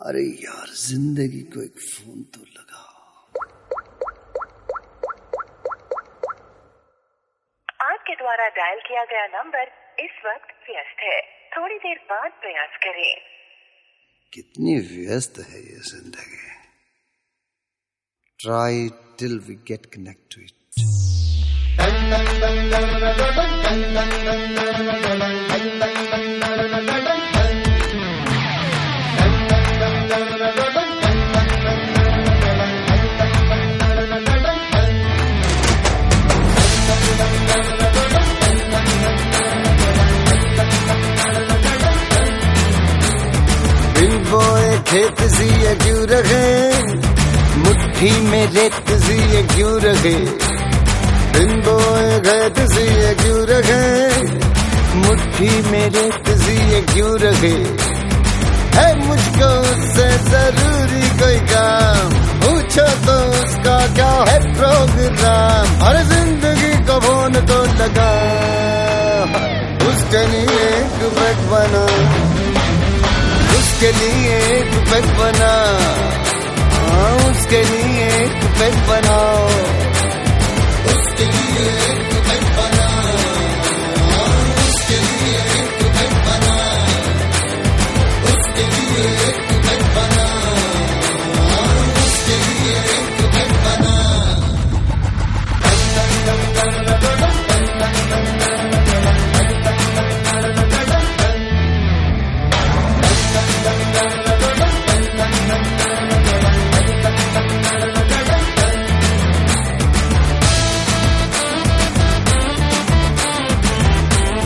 अरे यार, जिंदगी को एक फोन तो लगा। आपके द्वारा डायल किया गया नंबर इस वक्त व्यस्त है, थोड़ी देर बाद प्रयास करें। कितनी व्यस्त है ये जिंदगी। Try till we get connect to it. दिल बोए खेत जिए क्यों रखे, मुट्ठी में रेत जिए क्यों रखे। दिन बोए खेत जिए क्यों रखे, मुट्ठी में रेत जिए क्यों रखे। है मुझको उससे जरूरी कोई काम, पूछो तो उसका क्या है प्रोग्राम। हर जिंदगी को फोन तो लगा, उसके लिए एक बैग बना, उसके लिए एक बैग बना, उसके लिए एक बैग बनाओ, उसके लिए